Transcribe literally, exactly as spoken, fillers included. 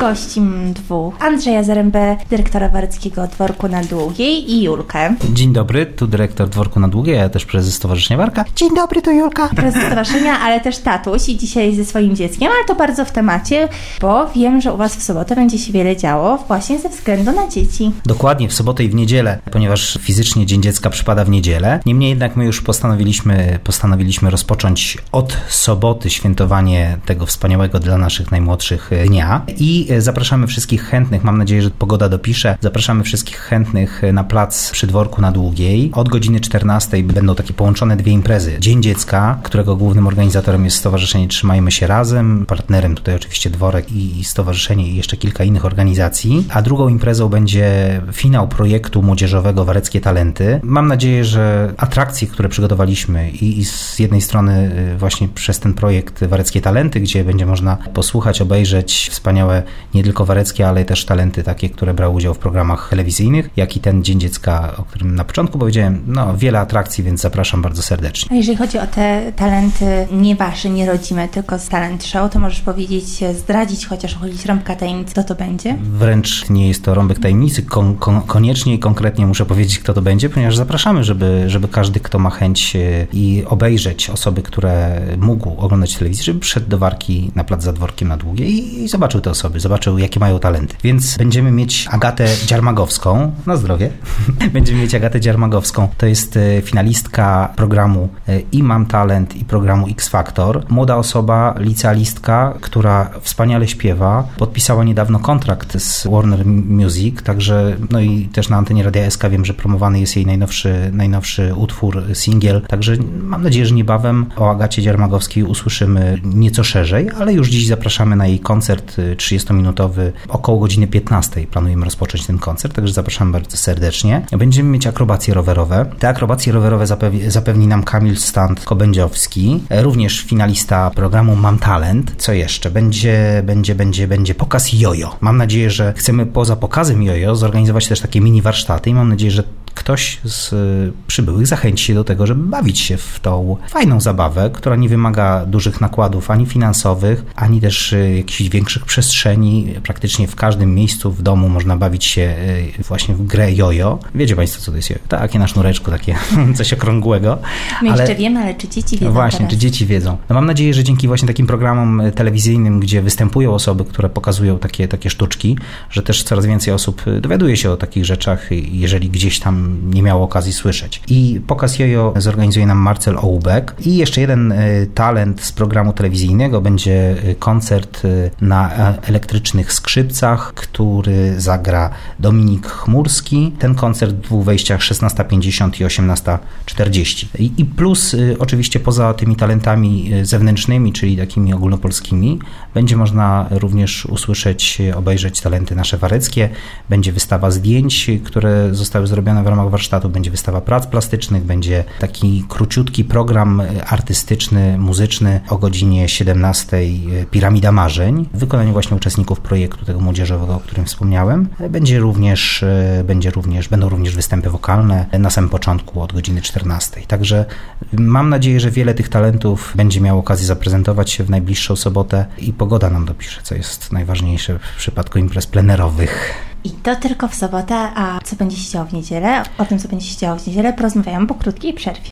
gościm dwóch. Andrzeja Zarębę, dyrektora Wareckiego Dworku na Długiej i Julkę. Dzień dobry, tu dyrektor Dworku na Długiej, ja też prezes Stowarzyszenia Warka. Dzień dobry, to Julka. Prezes stowarzyszenia, ale też tatuś i dzisiaj ze swoim dzieckiem, ale to bardzo w temacie, bo wiem, że u Was w sobotę będzie się wiele działo właśnie ze względu na dzieci. Dokładnie, w sobotę i w niedzielę, ponieważ fizycznie Dzień Dziecka przypada w niedzielę. Niemniej jednak my już postanowiliśmy, postanowiliśmy rozpocząć od soboty świętowanie tego wspaniałego dla naszych najmłodszych dnia i zapraszamy wszystkich chętnych, mam nadzieję, że pogoda dopisze, zapraszamy wszystkich chętnych na plac przy Dworku na Długiej. Od godziny czternastej będą takie połączone dwie imprezy. Dzień Dziecka, którego głównym organizatorem jest Stowarzyszenie Trzymajmy się Razem, partnerem tutaj oczywiście Dworek i Stowarzyszenie i jeszcze kilka innych organizacji, a drugą imprezą będzie finał projektu młodzieżowego Wareckie Talenty. Mam nadzieję, że atrakcje, które przygotowaliśmy i, i z jednej strony właśnie przez ten projekt Wareckie Talenty, gdzie będzie można posłuchać, obejrzeć wspaniałe nie tylko wareckie, ale też talenty takie, które brały udział w programach telewizyjnych, jak i ten Dzień Dziecka, o którym na początku powiedziałem, no wiele atrakcji, więc zapraszam bardzo serdecznie. A jeżeli chodzi o te talenty nie wasze, nie rodzime, tylko z talent show, to możesz powiedzieć, zdradzić, chociaż uchylić rąbka tajemnicy, kto to będzie? Wręcz nie jest to rąbek tajemnicy, kon, kon, koniecznie i konkretnie muszę powiedzieć, kto to będzie, ponieważ zapraszamy, żeby, żeby każdy, kto ma chęć i obejrzeć osoby, które mógł oglądać telewizję, żeby przyszedł do Warki na plac za Dworkiem na Długiej i, i zobaczył te osoby, zobaczył, jakie mają talenty. Więc będziemy mieć Agatę Dziarmagowską, na zdrowie, będziemy mieć Agatę Dziarmagowską, to jest finalistka programu I Mam Talent i programu X Factor. Młoda osoba, licealistka, która wspaniale śpiewa, podpisała niedawno kontrakt z Warner Music, także no i też na antenie Radia S K wiem, że promowany jest jej najnowszy, najnowszy utwór, singiel, także mam nadzieję, że niebawem o Agacie Dziarmagowskiej usłyszymy nieco szerzej, ale już dziś zapraszamy na jej koncert trzydziestominutowy, około godziny piętnastej planujemy rozpocząć ten koncert, także zapraszamy bardzo serdecznie. Będziemy mieć akrobacje rowerowe. Te akrobacje rowerowe zapewni, zapewni nam Kamil Stant-Kobędziowski, również finalista programu Mam Talent. Co jeszcze? Będzie, będzie, będzie, będzie pokaz jojo. Mam nadzieję, że chcemy poza pokazem jojo zorganizować też takie mini warsztaty i mam nadzieję, że ktoś z przybyłych zachęci się do tego, żeby bawić się w tą fajną zabawę, która nie wymaga dużych nakładów ani finansowych, ani też jakichś większych przestrzeni. Praktycznie w każdym miejscu w domu można bawić się właśnie w grę jojo. Wiecie Państwo, co to jest jojo? Takie na sznureczku, takie coś okrągłego. My ale... jeszcze wiemy, ale czy dzieci wiedzą? Właśnie, teraz? czy dzieci wiedzą? No mam nadzieję, że dzięki właśnie takim programom telewizyjnym, gdzie występują osoby, które pokazują takie, takie sztuczki, że też coraz więcej osób dowiaduje się o takich rzeczach, jeżeli gdzieś tam nie miało okazji słyszeć. I pokaz jojo zorganizuje nam Marcel Ołubek. I jeszcze jeden talent z programu telewizyjnego będzie koncert na elektrycznych skrzypcach, który zagra Dominik Chmurski. Ten koncert w dwóch wejściach szesnasta pięćdziesiąt i osiemnasta czterdzieści. I, i plus oczywiście poza tymi talentami zewnętrznymi, czyli takimi ogólnopolskimi, będzie można również usłyszeć, obejrzeć talenty nasze wareckie. Będzie wystawa zdjęć, które zostały zrobione w ramach warsztatu, będzie wystawa prac plastycznych, będzie taki króciutki program artystyczny, muzyczny o godzinie siedemnastej Piramida Marzeń w wykonaniu właśnie uczestników projektu tego młodzieżowego, o którym wspomniałem. Będzie również, będzie również, będą również występy wokalne na samym początku od godziny czternastej. Także mam nadzieję, że wiele tych talentów będzie miało okazję zaprezentować się w najbliższą sobotę i pogoda nam dopisze, co jest najważniejsze w przypadku imprez plenerowych. I to tylko w sobotę, a co będzie się działo w niedzielę? O tym, co będzie się działo w niedzielę, porozmawiamy po krótkiej przerwie.